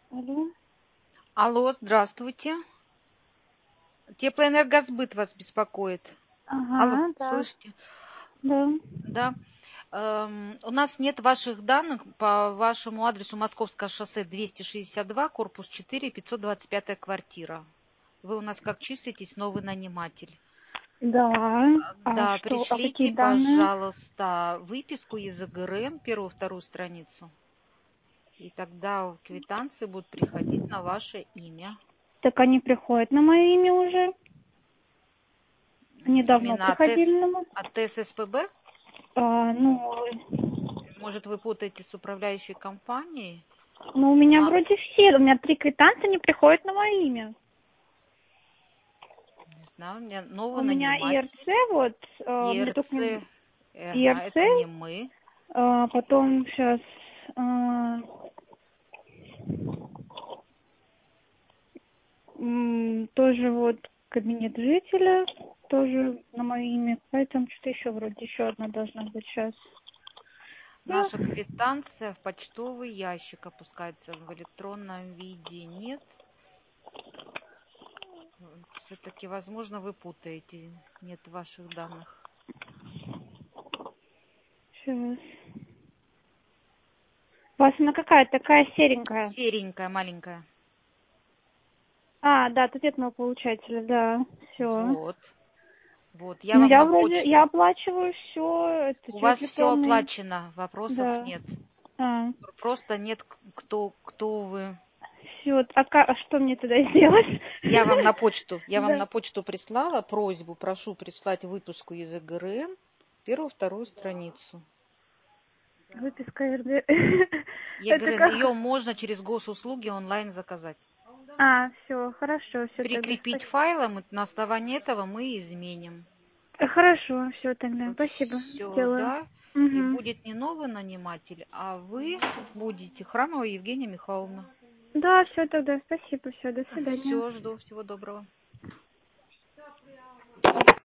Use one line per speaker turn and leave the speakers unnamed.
Алло.
Алло, здравствуйте. Теплоэнергосбыт вас беспокоит. Алло,
Ага, да,
слышите?
да.
Да. У нас нет ваших данных по вашему адресу: Московское шоссе 262, корпус 4, 525 квартира. Вы у нас как числитесь новый наниматель?
Да. А
Да,
что, а какие
пришлите,
данные?
пожалуйста, выписку из ЕГРН, первую-вторую страницу, и тогда квитанции будут приходить на ваше имя.
Так они приходят на мое имя уже. Они давно
Именно
приходили на мое.
от ССПБ?
Ну,
Может, вы путаете с управляющей компанией?
у меня вроде все. У меня 3 квитанции, они приходят на мое имя.
Не знаю, у меня новый
У меня ИРЦ,
наниматель.
вот, мне только
ЕРЦ. Ага,
ИРЦ,
это не мы.
потом сейчас тоже вот кабинет жителя, тоже на мое имя. Поэтому что-то еще вроде еще одна должна быть сейчас. Ну,
Наша квитанция в почтовый ящик опускается, в электронном виде нет. Все-таки, возможно, вы путаете. Нет ваших данных.
сейчас. У вас она какая такая серенькая?
Серенькая, маленькая.
Да, тут нет моего получателя, да, все.
Вот. Вот, я
Ну,
вам
я
на
вроде, я
почту.
оплачиваю все, это
У
через
вас все
электронный,
оплачено, вопросов
да.
нет.
А,
Просто нет, кто вы.
все, а что мне тогда сделать?
Я вам
Да.
на почту прислала просьбу, прошу прислать выписку из ЕГРН, первую-вторую страницу.
Выписка РД. Это
ЕГРН,
как?
ее можно через госуслуги онлайн заказать.
Все, хорошо, все тогда,
Прикрепить
спасибо.
файлом, и на основании этого мы изменим.
Хорошо, все тогда, спасибо,
Все,
сделаю.
да. И
Угу.
будет не новый наниматель, а вы будете Храмова Евгения Михайловна.
Да, все тогда, спасибо, все, до свидания.
Все, жду, всего доброго.